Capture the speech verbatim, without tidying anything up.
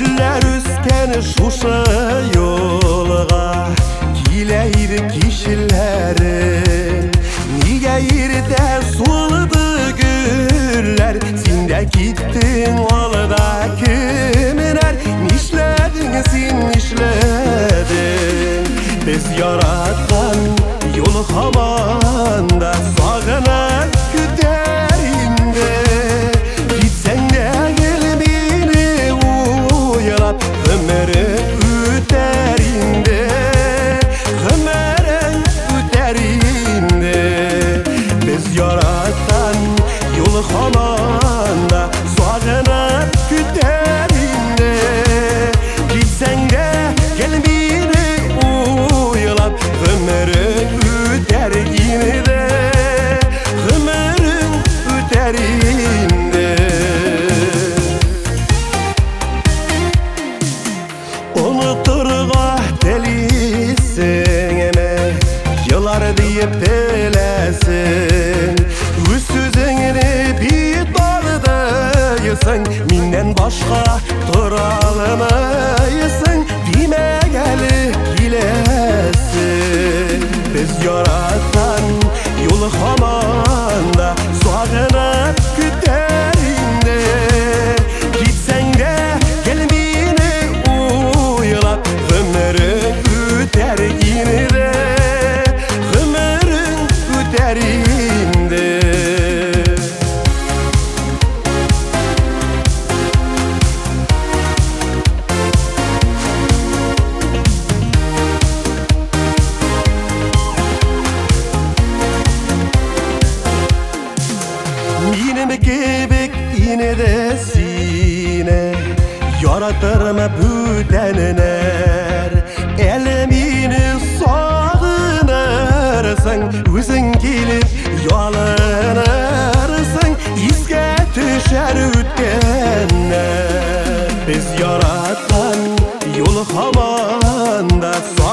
güller üsken şuşa yolga Gileyir kişilerin Niye yerde soldu güller Sinde gittin olda kimler Nişledin sin nişledin Biz yarattan yolu hamanda Sağına küterinde Gitsen de gelmini uyalap Ömer'e üterinde Ömer'e üterinde Biz yarattan yolu hamanda Sağına küterinde Gitsen de gelmini uyalap Ömer'e üterinde Ömer'in üterinde Unuturga delisin eme Yıllar deyip delesin Üz sözüngini bir dağıdayısın Minden başka duralmayısın Dime geli gilesin Biz yaratan yolu hamanda Sağına küterinde Gitsen de gelmini uyalap Ömer'in üterinde Ömer'in üterinde Yine gebek yine de sine Yaratırma büdenler Elemini sağınırsın Üzün gelip yalanırsın İzge düşer ütkenler Biz yaratan yolu hamanda